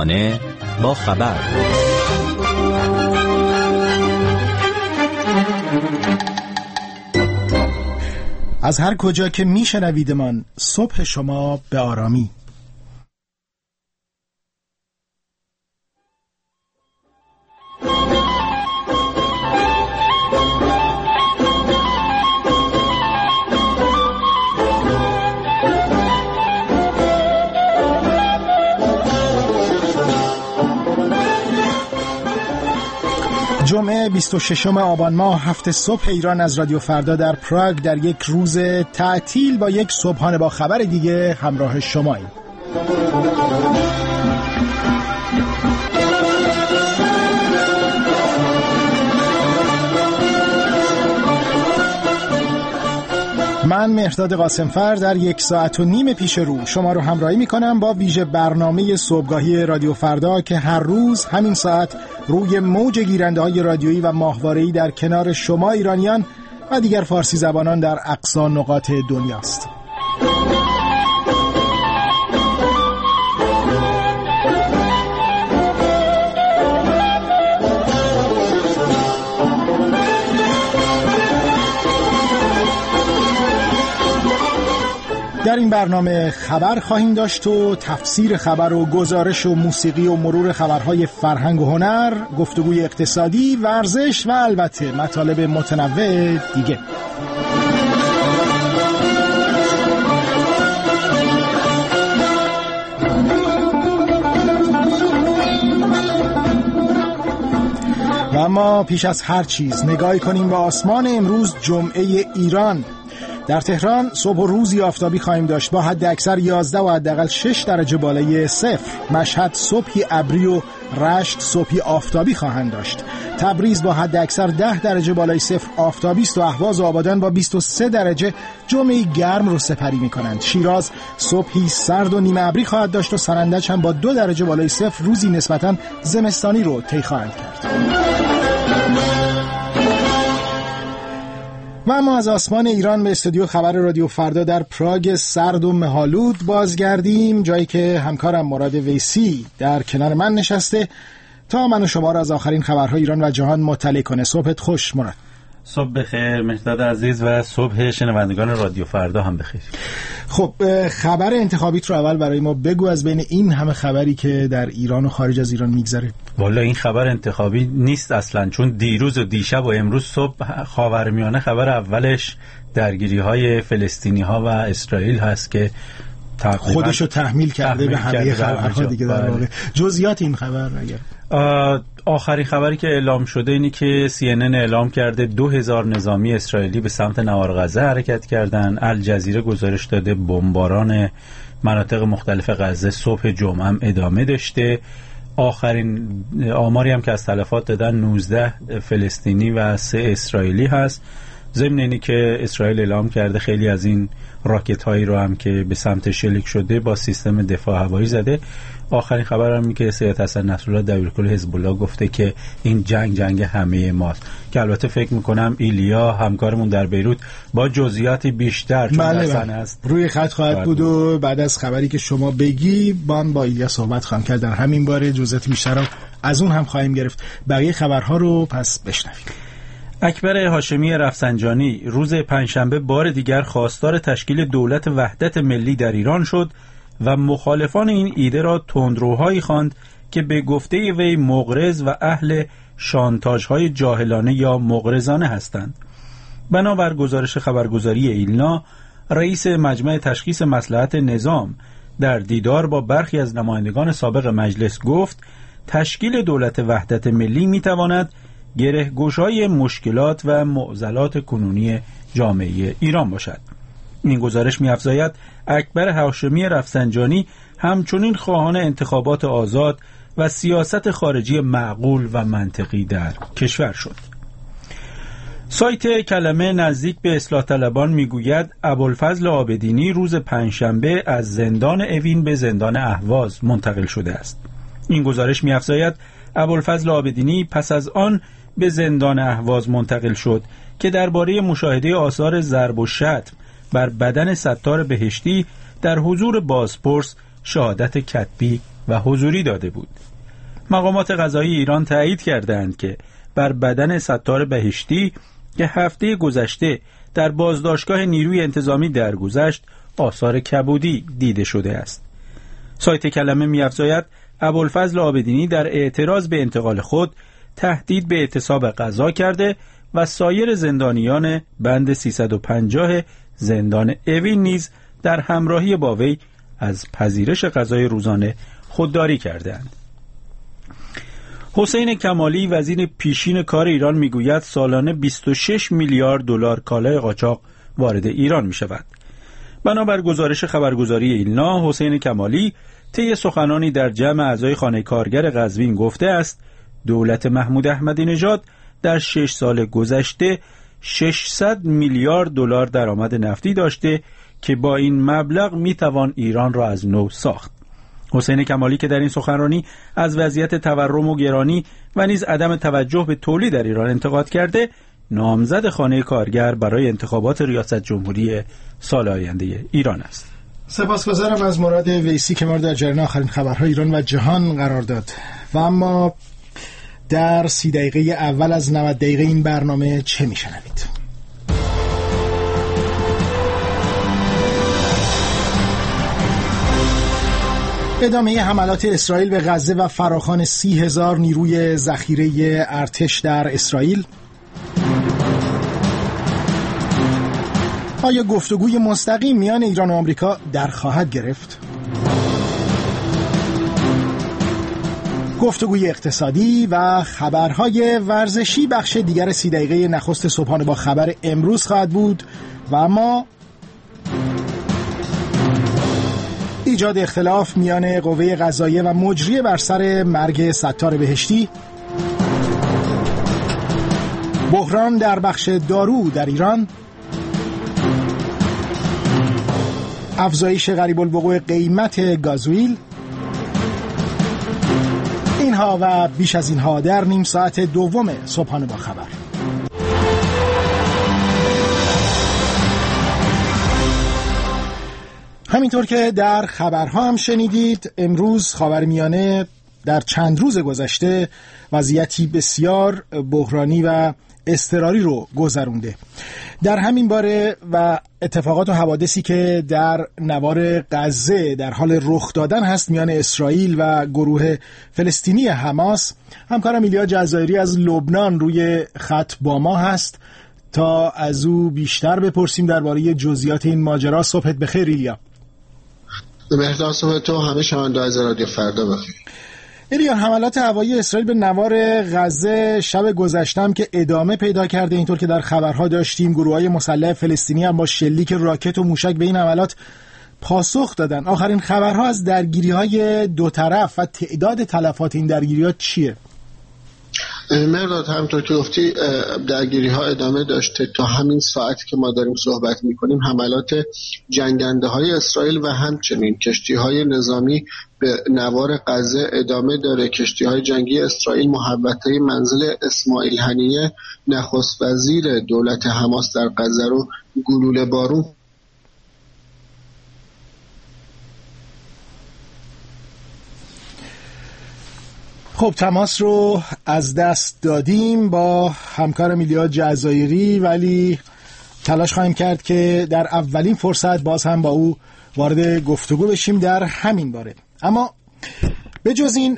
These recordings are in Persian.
صبحانه با خبر. از هر کجا که میشنویدمان، صبح شما به آرامی. جمعه 26 آبان ماه، هفته صبح ایران از رادیو فردا در پراگ در یک روز تعطیل با یک صبحانه با خبر دیگه همراه شماییم. من مهرداد قاسمفر در 1.5 ساعت پیش رو شما رو همراهی میکنم با ویژه برنامه صبحگاهی رادیو فردا که هر روز همین ساعت روی موج گیرنده های رادیویی و ماهواره‌ای در کنار شما ایرانیان و دیگر فارسی زبانان در اقصا نقاط دنیاست. در این برنامه خبر خواهیم داشت و تفسیر خبر و گزارش و موسیقی و مرور خبرهای فرهنگ و هنر، گفتگوی اقتصادی، ورزش و البته مطالب متنوع دیگه. و اما پیش از هر چیز نگاهی کنیم به آسمان امروز جمعه ایران. در تهران صبح و روزی آفتابی خواهیم داشت با حد اکثر 11 و حداقل 6 درجه بالای صفر. مشهد صبحی ابری و رشت صبحی آفتابی خواهند داشت. تبریز با حد اکثر 10 درجه بالای صفر آفتابی است و اهواز و آبادان با 23 درجه جمعه گرم رو سپری می‌کنند. شیراز صبحی سرد و نیمه ابری خواهد داشت و سرندج هم با 2 درجه بالای صفر روزی نسبتاً زمستانی رو طی خواهند کرد. و اما از آسمان ایران به استودیو خبر رادیو فردا در پراگ سرد و مه‌آلود بازگردیم، جایی که همکارم مراد ویسی در کنار من نشسته تا من و شما را از آخرین خبرهای ایران و جهان مطلع کنه. صبحت خوش مراد. صبح بخیر مهرداد عزیز و صبح شنوندگان رادیو فردا هم بخیر. خب خبر انتخابیت رو اول برای ما بگو، از بین این همه خبری که در ایران و خارج از ایران میگذره. والا این خبر انتخابی نیست اصلا، چون دیروز و دیشب و امروز صبح خاورمیانه خبر اولش درگیری‌های فلسطینی‌ها و اسرائیل هست که خودشو تحمیل کرده به همه خبرها دیگه. در واقع جزئیات این خبر اگر آخرین خبری که اعلام شده اینی که CNN اعلام کرده 2000 نظامی اسرائیلی به سمت نوار غزه حرکت کردن. الجزیره گزارش داده بمباران مناطق مختلف غزه صبح جمعه هم ادامه داشته. آخرین آماری هم که از تلفات دادن 19 فلسطینی و 3 اسرائیلی هست. ضمن اینی که اسرائیل اعلام کرده خیلی از این راکت هایی رو هم که به سمت شلیک شده با سیستم دفاع هوایی زده. آخرین خبر هم این که سید حسن نصرالله دبیرکل حزب الله گفته که این جنگ همه ماست، که البته فکر میکنم ایلیا همکارمون در بیروت با جزئیات بیشتر چون در صحنه است روی خط خواهد بود و بعد از خبری که شما بگی با ایلیا صحبت خواهم کرد در همین باره. جزئیات بیشتر رو از اون هم خواهیم گرفت. بقیه خبرها رو پس بشنویم. اکبر هاشمی رفسنجانی روز پنجشنبه بار دیگر خواستار تشکیل دولت وحدت ملی در ایران شد و مخالفان این ایده را تندروهایی خواند که به گفته وی مغرض و اهل شانتاژهای جاهلانه یا مغرضانه هستند. بنابر گزارش خبرگزاری ایلنا، رئیس مجمع تشخیص مصلحت نظام در دیدار با برخی از نمایندگان سابق مجلس گفت تشکیل دولت وحدت ملی میتواند گره‌گشای مشکلات و معضلات کنونی جامعه ایران باشد. این گزارش می‌افزاید اکبر هاشمی رفسنجانی همچنین خواهان انتخابات آزاد و سیاست خارجی معقول و منطقی در کشور شد. سایت کلمه نزدیک به اصلاح طلبان میگوید ابوالفضل عابدینی روز پنجشنبه از زندان اوین به زندان اهواز منتقل شده است. این گزارش می‌افزاید ابوالفضل عابدینی پس از آن به زندان اهواز منتقل شد که درباره مشاهده آثار ضرب و شتم بر بدن ستار بهشتی در حضور بازپرس شهادت کتبی و حضوری داده بود. مقامات قضایی ایران تایید کردند که بر بدن ستار بهشتی که هفته گذشته در بازداشتگاه نیروی انتظامی درگذشت آثار کبودی دیده شده است. سایت کلمه می‌افزاید ابوالفضل عابدینی در اعتراض به انتقال خود تهدید به اعتصاب غذا کرده و سایر زندانیان بند 350 زندان اوین نیز در همراهی با وی از پذیرش غذای روزانه خودداری کردند. حسین کمالی وزیر پیشین کار ایران میگوید سالانه 26 میلیارد دلار کالای قاچاق وارد ایران می شود. بنابر گزارش خبرگزاری ایلنا، حسین کمالی طی سخنانی در جمع اعضای خانه کارگر قزوین گفته است دولت محمود احمدی نژاد در 6 سال گذشته 600 میلیارد دلار درآمد نفتی داشته که با این مبلغ میتوان ایران را از نو ساخت. حسین کمالی که در این سخنرانی از وضعیت تورم و گرانی و نیز عدم توجه به تولید در ایران انتقاد کرده، نامزد خانه کارگر برای انتخابات ریاست جمهوری سال آینده ایران است. سپاسگزارم از مراد ویسی که ما در جریان آخرین خبرهای ایران و جهان قرار داد. و اما در 30 دقیقه اول از 90 دقیقه این برنامه چه میشنوید؟ ادامه حملات اسرائیل به غزه و فراخوان 30,000 نیروی ذخیره ارتش در اسرائیل. آیا گفتگوی مستقیم میان ایران و آمریکا در خواهد گرفت؟ گفتگوی اقتصادی و خبرهای ورزشی بخش دیگر 30 دقیقه نخست صبحانه با خبر امروز خواهد بود. و اما ایجاد اختلاف میان قوه قضاییه و مجریه بر سر مرگ ستار بهشتی. بحران در بخش دارو در ایران. افزایش غریب الوقوع قیمت گازوئیل. اینها و بیش از اینها در نیم ساعت دوم صبحانه با خبر. همینطور که در خبرها هم شنیدید، امروز خاورمیانه در چند روز گذشته وضعیتی بسیار بحرانی و اضطراری رو گذرونده. در همین باره و اتفاقات و حوادثی که در نوار غزه در حال رخ دادن هست میان اسرائیل و گروه فلسطینی حماس، همکارم ایلیا جزایری از لبنان روی خط با ما هست تا از او بیشتر بپرسیم درباره جزئیات این ماجرا. صبحت بخیر ایلیا. مهرداد، صبح تو همه شنونده از رادیو فردا بخیر. ایلیا، حملات هوایی اسرائیل به نوار غزه شب گذشتم که ادامه پیدا کرده، اینطور که در خبرها داشتیم گروه‌های مسلح فلسطینی هم با شلیک راکت و موشک به این حملات پاسخ دادن. آخرین خبرها از درگیری‌های دو طرف و تعداد تلفات این درگیری‌ها چیه؟ مرداد، همونطور که گفتی درگیری ها ادامه داشته. تا همین ساعتی که ما داریم صحبت میکنیم حملات جنگنده های اسرائیل و همچنین کشتی های نظامی به نوار غزه ادامه داره. کشتی های جنگی اسرائیل محوطه منزل اسماعیل هنیه نخست وزیر دولت حماس در غزه رو گلوله بارون. خب تماس رو از دست دادیم با همکارم ایلیا جزایری، ولی تلاش خواهیم کرد که در اولین فرصت باز هم با او وارد گفتگو بشیم در همین باره. اما به جز این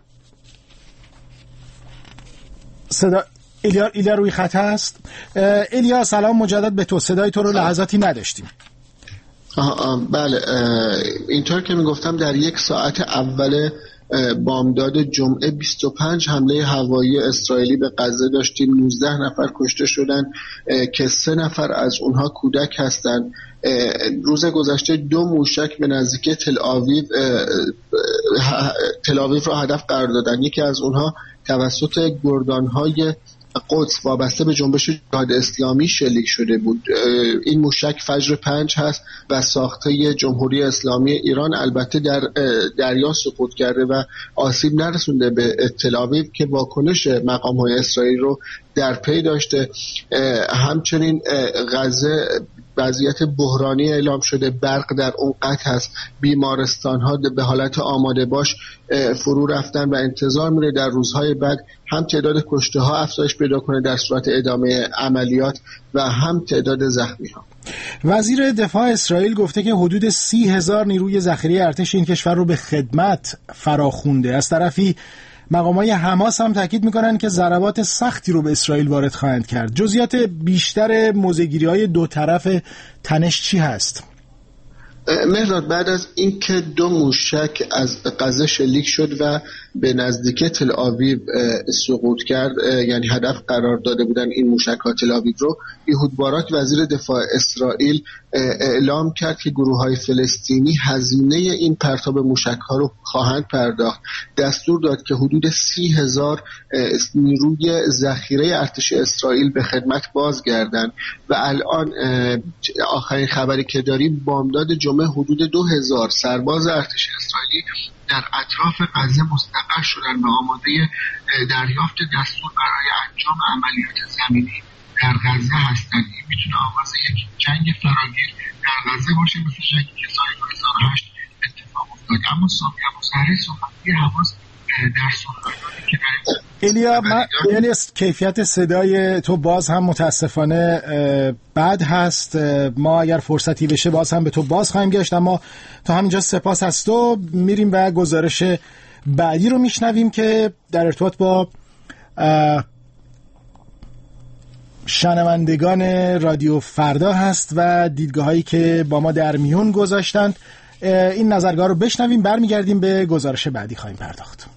صدا ایلیا روی خط هست. ایلیا سلام مجدد به تو. صدای تو رو لحظاتی نداشتیم. بله، اینطور که میگفتم در یک ساعت اول بامداد جمعه 25 حمله هوایی اسرائیلی به غزه داشتیم. 19 نفر کشته شدن که 3 نفر از اونها کودک هستند. روز گذشته 2 موشک به نزدیکی تل آویو را هدف قرار دادن. یکی از اونها توسط گردانهای قدس وابسته به جنبش جهاد اسلامی شلیک شده بود. این موشک فجر 5 هست و ساخته جمهوری اسلامی ایران البته در دریا سقوط کرده و آسیب نرسونده به تل آویو که واکنش مقام‌های اسرائیل رو در پی داشته. همچنین غزه وضعیت بحرانی اعلام شده، برق در اون قطع هست، بیمارستان ها به حالت آماده باش فرو رفتن و انتظار میره در روزهای بعد هم تعداد کشته ها افزایش پیدا کنه در صورت ادامه عملیات و هم تعداد زخمی ها. وزیر دفاع اسرائیل گفته که حدود 30,000 نیروی ذخیره ارتش این کشور رو به خدمت فراخونده. از طرفی مقامات حماس هم تاکید میکنن که ضربات سختی رو به اسرائیل وارد خواهند کرد. جزئیات بیشتر موضع‌گیری‌های دو طرف تنش چی هست؟ مهراد، بعد از اینکه 2 موشک از غزه شلیک شد و به نزدیکی تل آویو سقوط کرد، یعنی هدف قرار داده بودن این موشک‌ها تل آویو رو، ایهود باراک وزیر دفاع اسرائیل اعلام کرد که گروه‌های فلسطینی هزینه این پرتاب موشک‌ها رو خواهند پرداخت. دستور داد که حدود 30,000 نیروی ذخیره ارتش اسرائیل به خدمت بازگردند و الان آخرین خبری که داریم بامداد جمعه حدود 2,000 سرباز ارتش اسرائیلی در اطراف غزه مستقر شدن و آماده دریافت دستور برای انجام عملیات زمینی در غزه هستند. این میتونه آغاز یک جنگ فراگیر در غزه باشه، مثل جنگی که سال 2008 اتفاق افتاد. اما سخنگوی حماس در سخنرانی که در الیا، کیفیت صدای تو باز هم متاسفانه بد هست. ما اگر فرصتی بشه باز هم به تو باز خواهیم گشت، اما تا همینجا سپاس از تو. میریم و گزارش بعدی رو میشنویم که در ارتباط با شنوندگان رادیو فردا هست و دیدگاهایی که با ما در میون گذاشتند. این نظرگاه رو بشنویم، برمیگردیم به گزارش بعدی خواهیم پرداخت.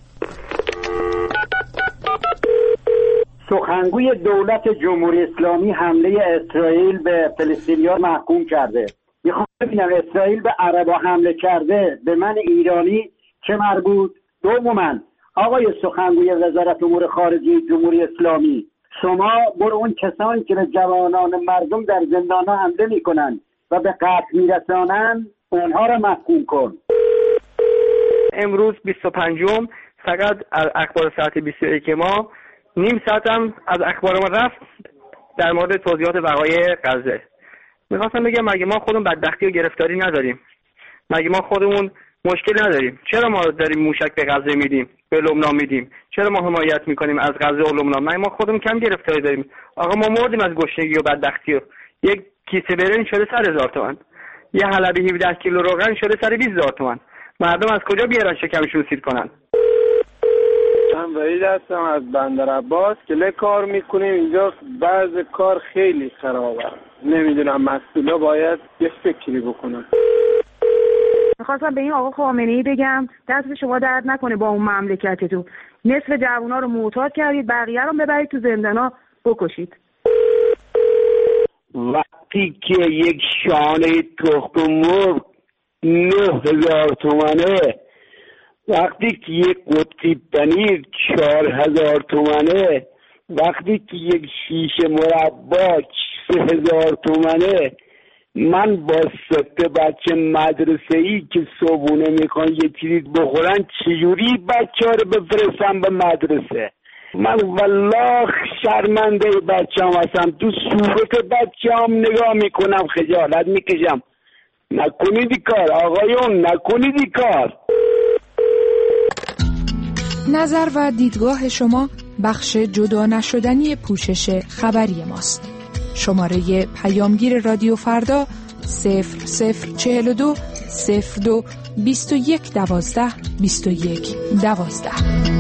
سخنگوی دولت جمهوری اسلامی حمله اسرائیل به فلسطینیان محکوم کرده. میخوام ببینم اسرائیل به عربا حمله کرده، به من ایرانی چه مربوط؟ دوماً آقای سخنگوی وزارت امور خارجه جمهوری اسلامی، شما برو اون کسانی که به جوانان مردم در زندان‌ها حمله میکنن و به قتل میرسانن اونها را محکوم کن. امروز 25م فقط از اخبار ساعت 21 ما نیم ساعت هم از اخبار ما رفت در مورد توضیحات وقایع غزه. میخواستم بگم مگه ما خودمون بدبختی و گرفتاری نداریم؟ مگه ما خودمون مشکل نداریم؟ چرا ما داریم موشک به غزه میدیم، به لبنان میدیم؟ چرا ما حمایت میکنیم از غزه و لبنان؟ مگه ما خودمون کم گرفتاری داریم؟ آقا ما مردیم از گشنگی و بدبختی و یک کیسه برنج شده 100,000 تومان، یه حلبی 17 کیلو روغن شده 120,000 تومان. مردم از کجا بیارن شکمشون سیر کنن؟ من وحید هستم از بندر عباس که کار میکنیم اینجا. بعض کار خیلی خرابه، نمیدونم مسئولا باید یه فکری بکنن. میخواستم به این آقا خامنه‌ای بگم دست شما درد نکنه با اون مملکتتون. نصف جوونا رو معتاد کردید، بقیه رو ببرید تو زندانا بکشید. وقتی که یک شانه تخم مرغ 9,000 تومانه، وقتی که یک قطعه پنیر 4,000 تومانه، وقتی که یک شیشه مربا 3,000 تومانه، من با 3 بچه مدرسه‌ای که صبحونه میخوان یه چیزی بخورن چجوری بچه ها رو بفرستم به مدرسه؟ من والله شرمنده بچه هم هستم، تو صورت بچه هم نگاه میکنم خجالت میکشم. نکنید کار آقایون، نکنید کار. نظر و دیدگاه شما بخش جدا نشدنی پوشش خبری ماست. شماره پیامگیر رادیو فردا 0042 02 21 12 21 12.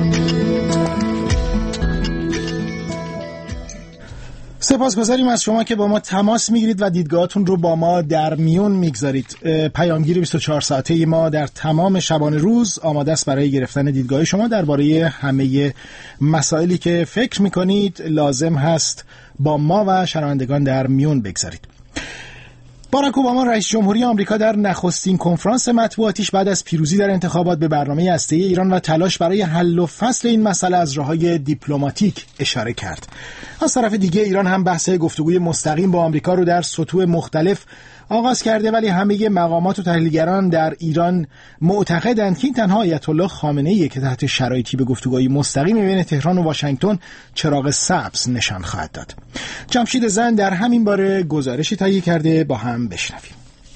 سپاسگزاریم از شما که با ما تماس میگیرید و دیدگاهاتون رو با ما در میون میگذارید. پیامگیر 24 ساعته ما در تمام شبانه روز آماده است برای گرفتن دیدگاه شما درباره همه مسائلی که فکر میکنید لازم هست با ما و شنوندگان در میون بگذارید. باراک اوباما رئیس جمهوری آمریکا در نخستین کنفرانس مطبوعاتیش بعد از پیروزی در انتخابات به برنامه هسته‌ای ایران و تلاش برای حل و فصل این مسئله از راه‌های دیپلماتیک اشاره کرد. از طرف دیگه ایران هم بحث گفتگوی مستقیم با آمریکا رو در سطوح مختلف آغاز کرده، ولی همه مقامات و تحلیلگران در ایران معتقدند که این تنها آیت الله خامنه‌ایه که تحت شرایطی به گفتگوهای مستقیم بین تهران و واشنگتن چراغ سبز نشان خواهد داد. جمشید زن در همین باره گزارشی تهیه کرده، با هم بشنویم.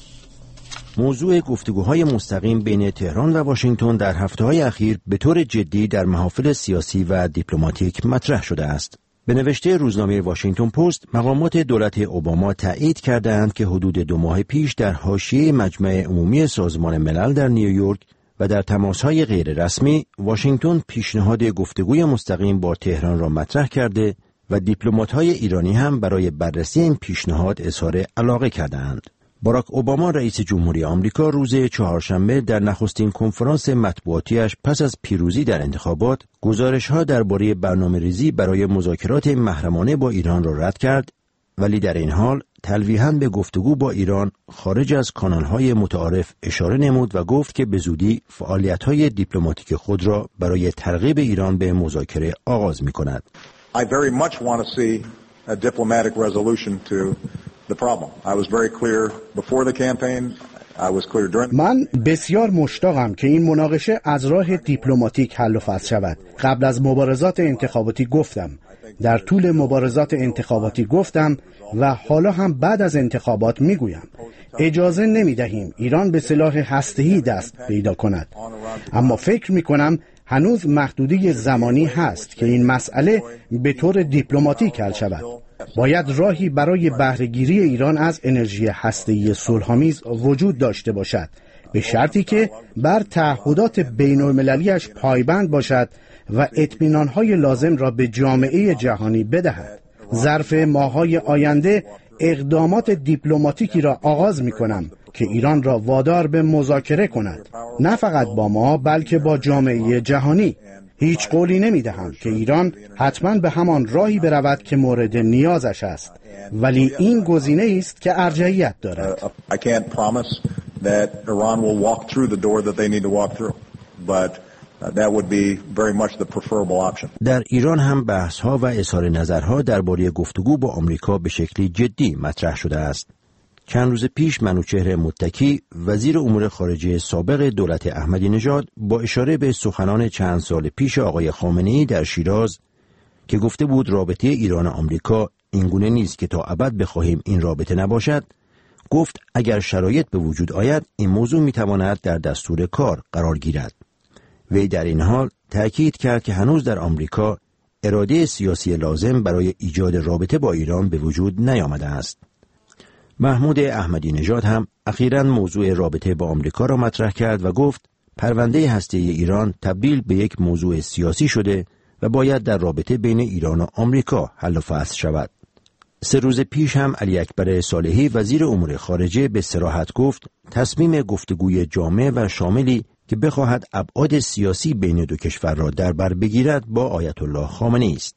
موضوع گفتگوهای مستقیم بین تهران و واشنگتن در هفته‌های اخیر به طور جدی در محافل سیاسی و دیپلماتیک مطرح شده است. به نوشته روزنامه واشنگتن پست، مقامات دولت اوباما تایید کردند که حدود 2 ماه پیش در حاشیه مجمع عمومی سازمان ملل در نیویورک و در تماس‌های غیر رسمی، واشنگتن پیشنهاد گفتگوی مستقیم با تهران را مطرح کرده و دیپلمات‌های ایرانی هم برای بررسی این پیشنهاد اظهار علاقه کردند. باراک اوباما رئیس جمهوری آمریکا روز چهارشنبه در نخستین کنفرانس مطبوعاتیش پس از پیروزی در انتخابات گزارش‌ها درباره برنامه‌ریزی برای مذاکرات محرمانه با ایران را رد کرد، ولی در این حال تلویحاً به گفتگو با ایران خارج از کانال‌های متعارف اشاره نمود و گفت که به زودی فعالیت‌های دیپلماتیک خود را برای ترغیب ایران به مذاکره آغاز می‌کند. I very much want to see a diplomatic resolution to the problem. I was very clear before the campaign. I was clear during. من بسیار مشتاقم که این مناقشه از راه دیپلماتیک حل و فصل شود. قبل از مبارزات انتخاباتی گفتم، در طول مبارزات انتخاباتی گفتم و حالا هم بعد از انتخابات میگویم اجازه نمیدهیم ایران به سلاح هسته‌ای دست پیدا کند. اما فکر میکنم هنوز محدودی زمانی هست که این مسئله به طور دیپلماتیک حل شود. باید راهی برای بهره‌گیری ایران از انرژی هسته‌ای صلح‌آمیز وجود داشته باشد، به شرطی که بر تعهدات بین‌المللی‌اش پایبند باشد و اطمینان‌های لازم را به جامعه جهانی بدهد. ظرف ماه‌های آینده اقدامات دیپلماتیکی را آغاز می‌کنم که ایران را وادار به مذاکره کند، نه فقط با ما بلکه با جامعه جهانی. هیچ قولی نمی‌دهم که ایران حتما به همان راهی برود که مورد نیازش است، ولی این گزینه است که ارجحیت دارد. I can't promise that Iran will walk through the door that they need to walk through, but that would be very much the preferable option. در ایران هم بحث‌ها و اظهار نظرها درباره گفتگو با آمریکا به شکلی جدی مطرح شده است. چند روز پیش منوچهر متکی، وزیر امور خارجه سابق دولت احمدی نژاد، با اشاره به سخنان چند سال پیش آقای خامنه‌ای در شیراز که گفته بود رابطه ایران و آمریکا اینگونه نیست که تا ابد بخواهیم این رابطه نباشد، گفت اگر شرایط به وجود آید این موضوع میتواند در دستور کار قرار گیرد. وی در این حال تأکید کرد که هنوز در آمریکا اراده سیاسی لازم برای ایجاد رابطه با ایران به وجود نیامده است. محمود احمدی نژاد هم اخیراً موضوع رابطه با آمریکا را مطرح کرد و گفت پرونده هسته‌ای ایران تبدیل به یک موضوع سیاسی شده و باید در رابطه بین ایران و آمریکا حل و فصل شود. 3 روز پیش هم علی اکبر صالحی وزیر امور خارجه به صراحت گفت تصمیم گفتگوی جامع و شاملی که بخواهد ابعاد سیاسی بین دو کشور را در بر بگیرد با آیت الله خامنه‌ای است.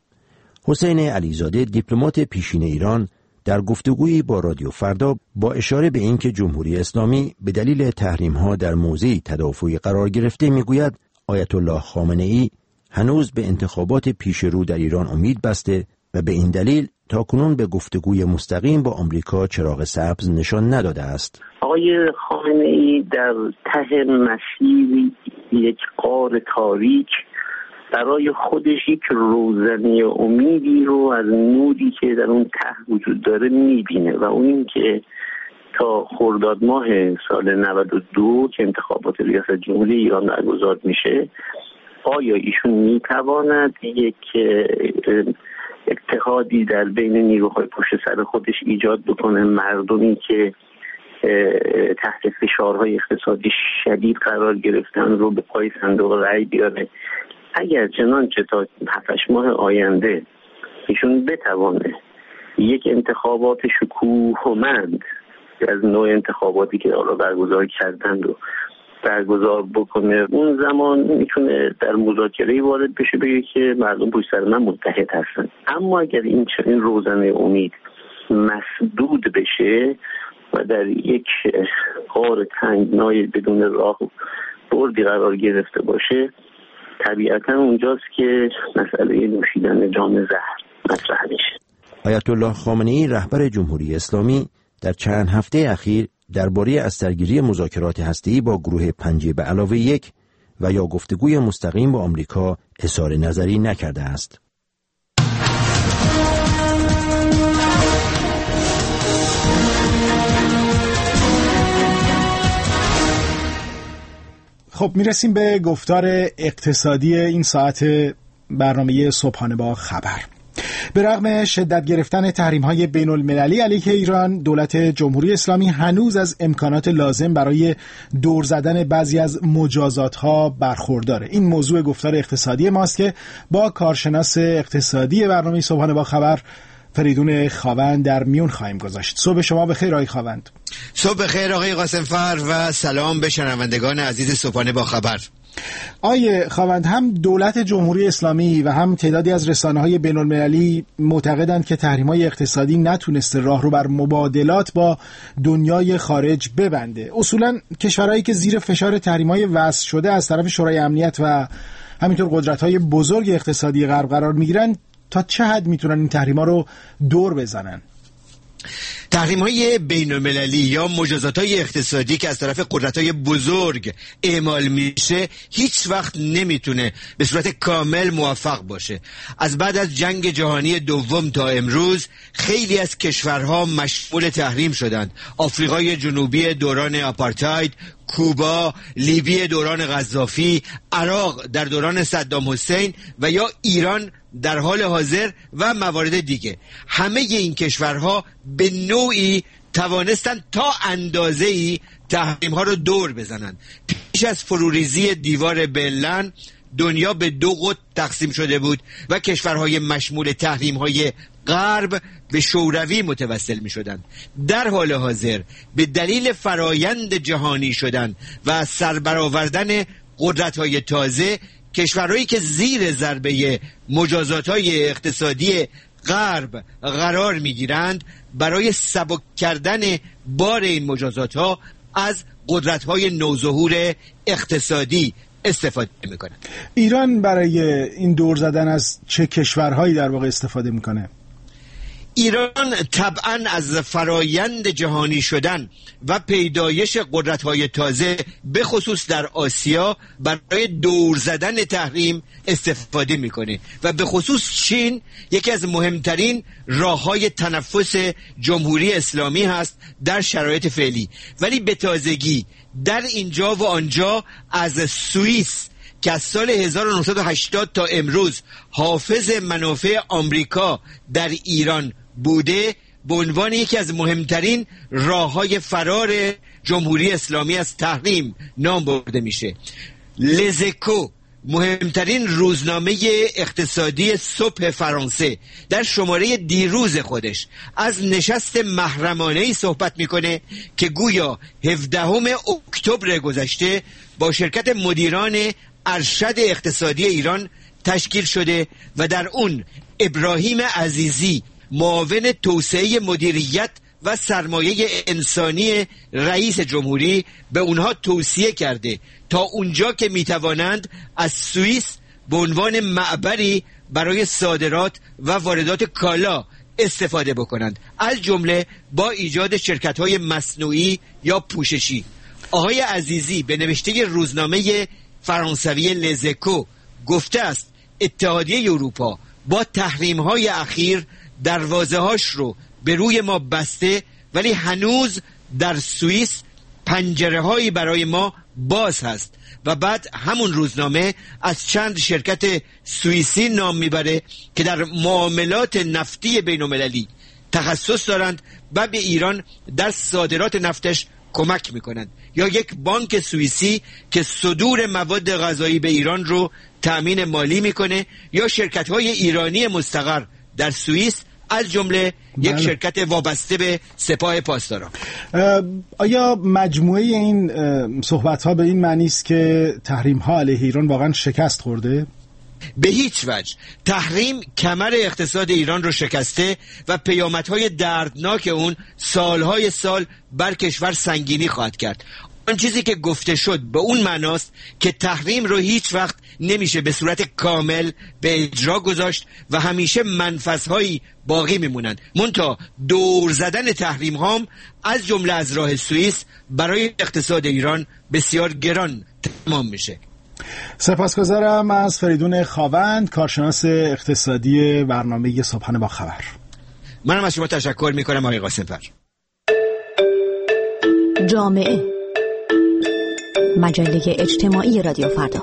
حسین علیزاده دیپلمات پیشین ایران در گفتگویی با رادیو فردا با اشاره به اینکه جمهوری اسلامی به دلیل تحریم‌ها در موضعی تدافعی قرار گرفته میگوید آیت الله خامنه‌ای هنوز به انتخابات پیش رو در ایران امید بسته و به این دلیل تاکنون به گفتگوی مستقیم با آمریکا چراغ سبز نشان نداده است. آقای خامنه‌ای در ته مسیر یک غار تاریک برای خودش یک روزنه امیدی رو از نوری که در اون ته وجود داره میبینه و اون این که تا خرداد ماه سال 92 که انتخابات ریاست جمهوری ایران برگزار میشه، آیا ایشون میتواند یک اتحادی در بین نیروهای پشت سر خودش ایجاد بکنه، مردمی که تحت فشارهای اقتصادی شدید قرار گرفتن رو به پای صندوق رأی بیاره. اگر چنانچه تا 7 ماه آینده ایشون بتوانه یک انتخابات شکوهمند از نوع انتخاباتی که حالا برگزار کردند و برگزار بکنه، اون زمان میتونه در مذاکره وارد بشه، بگه که مردم پشت سر من متحد هستن. اما اگر این روزنه امید مسدود بشه، و در یک غار تنگنای بدون راه بردی قرار گرفته باشه، طبیعتا اونجاست که مسئله نوشیدن جام زهر مطرح میشه. آیت الله خامنه‌ای رهبر جمهوری اسلامی در چند هفته اخیر درباره از سرگیری مذاکرات هسته‌ای با گروه 5+1 و یا گفتگوی مستقیم با آمریکا اظهار نظری نکرده است. خب میرسیم به گفتار اقتصادی این ساعت برنامه صبحانه با خبر. به رغم شدت گرفتن تحریم‌های بین‌المللی علیه ایران، دولت جمهوری اسلامی هنوز از امکانات لازم برای دور زدن بعضی از مجازات‌ها برخورداره. این موضوع گفتار اقتصادی ماست که با کارشناس اقتصادی برنامه صبحانه با خبر فریدون خاوند در میون خواهیم گذاشت. صبح شما بخیر آقای خاوند. صبح بخیر آقای قاسمفر و سلام به شنوندگان عزیز صبحانه با خبر. آقای خاوند، هم دولت جمهوری اسلامی و هم تعدادی از رسانه‌های بین‌المللی معتقدند که تحریم‌های اقتصادی نتونسته راه رو بر مبادلات با دنیای خارج ببنده. اصولاً کشورهایی که زیر فشار تحریم‌های وضع شده از طرف شورای امنیت و همینطور قدرت‌های بزرگ اقتصادی غرب قرار می‌گیرن، تا چه حد میتونن این تحریم‌ها رو دور بزنن؟ تحریم‌های بین‌المللی یا مجازات‌های اقتصادی که از طرف قدرت‌های بزرگ اعمال میشه هیچ وقت نمیتونه به صورت کامل موفق باشه. از بعد از جنگ جهانی دوم تا امروز خیلی از کشورها مشمول تحریم شدند. آفریقای جنوبی دوران آپارتاید، کوبا، لیبی دوران قذافی، عراق در دوران صدام حسین و یا ایران در حال حاضر و موارد دیگه. همه این کشورها به نوعی توانستند تا اندازه‌ای تحریم‌ها رو دور بزنند. پیش از فروریزی دیوار برلین دنیا به دو قطب تقسیم شده بود و کشورهای مشمول تحریم‌های غرب به شوروی متوسل می شدند. در حال حاضر به دلیل فرایند جهانی شدن و سربرآوردن قدرت‌های تازه، کشورهایی که زیر ضربه مجازات‌های اقتصادی غرب قرار می‌گیرند برای سبک کردن بار این مجازات‌ها از قدرت‌های نوظهور اقتصادی استفاده می‌کنند. ایران برای این دور زدن از چه کشورهایی در واقع استفاده می‌کنه؟ ایران طبعاً از فرایند جهانی شدن و پیدایش قدرت‌های تازه به خصوص در آسیا برای دور زدن تحریم استفاده می‌کنه و به خصوص چین یکی از مهمترین راه‌های تنفس جمهوری اسلامی هست در شرایط فعلی. ولی به تازگی در اینجا و آنجا از سوئیس که از سال 1980 تا امروز حافظ منافع آمریکا در ایران بوده، به عنوان یکی از مهمترین راه‌های فرار جمهوری اسلامی از تحریم نام برده میشه. لزکو، مهمترین روزنامه اقتصادی صبح فرانسه، در شماره دیروز خودش از نشست محرمانه‌ای صحبت میکنه که گویا 17 اکتبر گذشته با شرکت مدیران ارشد اقتصادی ایران تشکیل شده و در اون ابراهیم عزیزی، معاون توسعه مدیریت و سرمایه انسانی رئیس جمهوری، به اونها توصیه کرده تا اونجا که میتوانند از سوئیس به عنوان معبری برای صادرات و واردات کالا استفاده بکنند، از جمله با ایجاد شرکت‌های مصنوعی یا پوششی. آقای عزیزی به نوشته روزنامه فرانسوی لزکو گفته است اتحادیه اروپا با تحریم‌های اخیر دروازه‌هاش رو به روی ما بسته، ولی هنوز در سوئیس پنجره‌هایی برای ما باز هست. و بعد همون روزنامه از چند شرکت سوئیسی نام میبره که در معاملات نفتی بین‌المللی تخصص دارند و به ایران در صادرات نفتش کمک میکنند، یا یک بانک سوئیسی که صدور مواد غذایی به ایران رو تأمین مالی میکنه، یا شرکت‌های ایرانی مستقر در سوئیس از جمله یک شرکت وابسته به سپاه پاسداران. آیا مجموعه این صحبت‌ها به این معنی است که تحریم‌ها علیه ایران واقعا شکست خورده؟ به هیچ وجه تحریم کمر اقتصاد ایران رو شکسته و پیامدهای دردناک اون سالهای سال بر کشور سنگینی خواهد کرد. آن چیزی که گفته شد به اون معناست که تحریم رو هیچ وقت نمیشه به صورت کامل به اجرا گذاشت و همیشه منفذهایی باقی میمونن. منتها دور زدن تحریم هام از جمله از راه سوئیس برای اقتصاد ایران بسیار گران تمام میشه. سپاسگزارم از فریدون خاوند، کارشناس اقتصادی برنامه صبحانه با خبر. منم از شما تشکر میکنم آقای قاسم‌فر. جامعه، مجله اجتماعی رادیو فردا.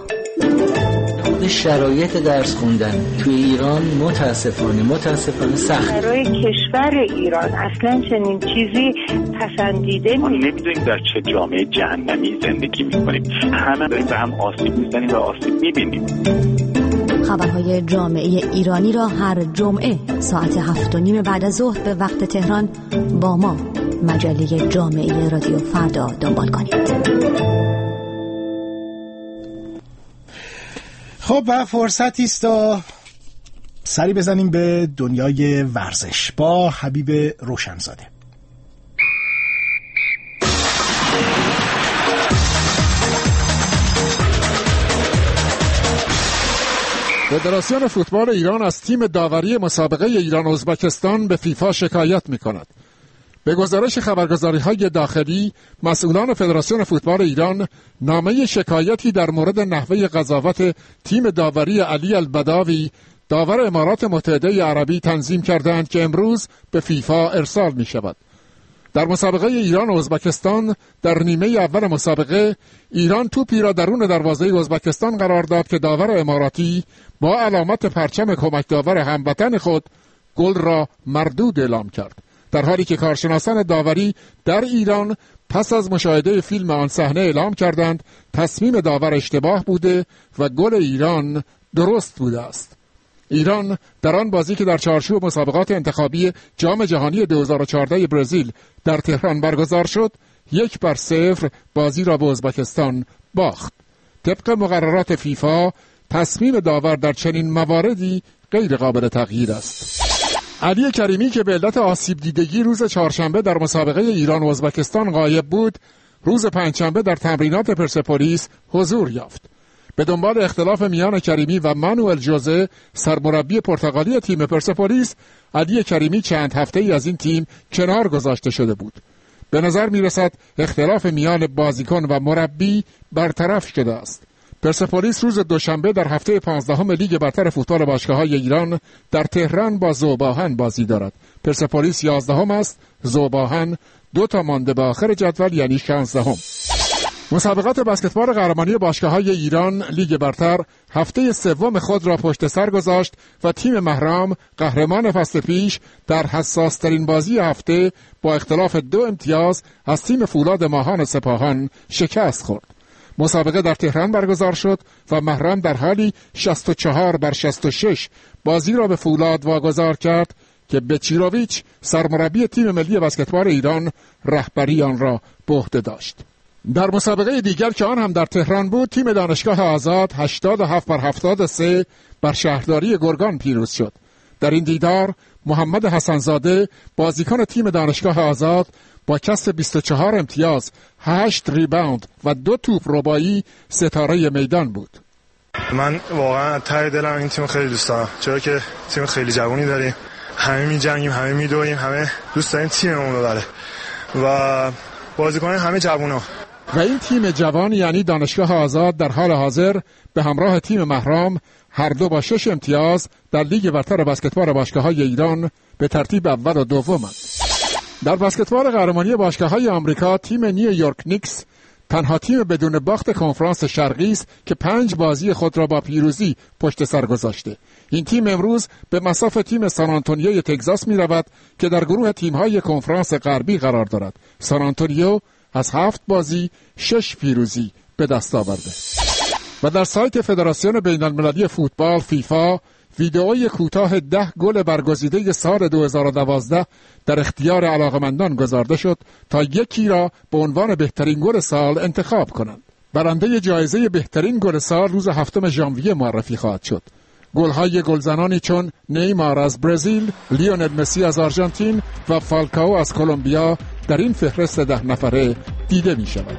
شرایط درس خوندن توی ایران متاسفانه سخت. برای کشور ایران اصلا چنین چیزی پسندیده ما نمیدونیم در چه جامعه جهنمی زندگی میکنیم. همه داریم به هم آسیب میزنیم و آسیب میبینیم. خبرهای جامعه ایرانی را هر جمعه ساعت 7:30 بعد از ظهر به وقت تهران با ما مجله جامعه رادیو فردا دنبال کنید. خب و فرصتی است تا سری بزنیم به دنیای ورزش با حبیب روشنزاده. فدراسیون فوتبال ایران از تیم داوری مسابقه ایران ازبکستان به فیفا شکایت می‌کند. به گزارش خبرگزاری‌های داخلی، مسئولان فدراسیون فوتبال ایران نامه شکایتی در مورد نحوه قضاوت تیم داوری علی البداوی داور امارات متحده عربی تنظیم کردند که امروز به فیفا ارسال می‌شود. در مسابقه ایران و ازبکستان در نیمه اول مسابقه ایران توپی را درون دروازه ازبکستان قرار داد که داور اماراتی با علامت پرچم کمک داور هموطن خود گل را مردود اعلام کرد، در حالی که کارشناسان داوری در ایران پس از مشاهده فیلم آن صحنه اعلام کردند تصمیم داور اشتباه بوده و گل ایران درست بوده است. ایران در آن بازی که در چارچوب مسابقات انتخابی جام جهانی 2014 برزیل در تهران برگزار شد 1-0 بازی را به ازبکستان باخت. طبق مقررات فیفا تصمیم داور در چنین مواردی غیر قابل تغییر است. علی کریمی که به علت آسیب دیدگی روز چهارشنبه در مسابقه ایران و ازبکستان غایب بود، روز پنجشنبه در تمرینات پرسپولیس حضور یافت. به دنبال اختلاف میان کریمی و مانوئل جوزه سرمربی پرتغالی تیم پرسپولیس، علی کریمی چند هفته‌ای از این تیم کنار گذاشته شده بود. به نظر می‌رسد اختلاف میان بازیکن و مربی برطرف شده است. پرسپولیس روز دوشنبه در هفته 15 لیگ برتر فوتبال باشگاه‌های ایران در تهران با ذوباهن بازی دارد. پرسپولیس 11 است، ذوباهن 2 تا مانده به آخر جدول یعنی 16. مسابقات بسکتبال قهرمانی باشگاه‌های ایران لیگ برتر هفته سوم خود را پشت سر گذاشت و تیم مهرام قهرمان فصل پیش در حساس‌ترین بازی هفته با اختلاف 2 امتیاز از تیم فولاد ماهان سپاهان شکست خورد. مسابقه در تهران برگزار شد و مهرام در حالی 64-66 بازی را به فولاد واگذار کرد که بچیروویچ سرمربی تیم ملی بسکتبال ایران رهبری آن را به عهده داشت. در مسابقه دیگر که آن هم در تهران بود، تیم دانشگاه آزاد 87-73 بر شهرداری گرگان پیروز شد. در این دیدار محمد حسنزاده بازیکن تیم دانشگاه آزاد با کسب 24 امتیاز، 8 ریباوند و 2 توپ ربایی ستاره میدان بود. من واقعا ته دلم این تیم خیلی دوست دارم، چرا که تیم خیلی جوانی داریم، همه می‌جنگیم، همه می‌دویم، همه دوست داریم تیممون ببره و بازیکنان همه جوونا. و این تیم جوان یعنی دانشگاه آزاد در حال حاضر به همراه تیم مهرام هر دو با 6 امتیاز در لیگ برتر بسکتبال باشگاه‌های ایران به ترتیب اول و دومند. در بسکتبال قهرمانی باشگاه‌های آمریکا تیم نیویورک نیکس تنها تیم بدون باخت کنفرانس شرقی است که 5 بازی خود را با پیروزی پشت سر گذاشته. این تیم امروز به مصاف تیم سان آنتونیوی تگزاس می‌رود که در گروه تیم‌های کنفرانس غربی قرار دارد. سان آنتونیو از 7 بازی 6 پیروزی به دست آورده. و در سایت فدراسیون بین‌المللی فوتبال فیفا ویدئوی کوتاه 10 گل برگزیده سال 2012 در اختیار علاقمندان گذارده شد تا یکی را به عنوان بهترین گل سال انتخاب کنند. برنده جایزه بهترین گل سال روز 7 ژانویه معرفی خواهد شد. گل‌های گلزنانی چون نیمار از برزیل، لیونل مسی از آرژانتین و فالکاو از کلمبیا در این فهرست 10 نفره دیده می‌شود.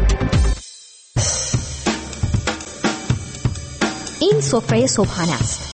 این سفره صبحانه است.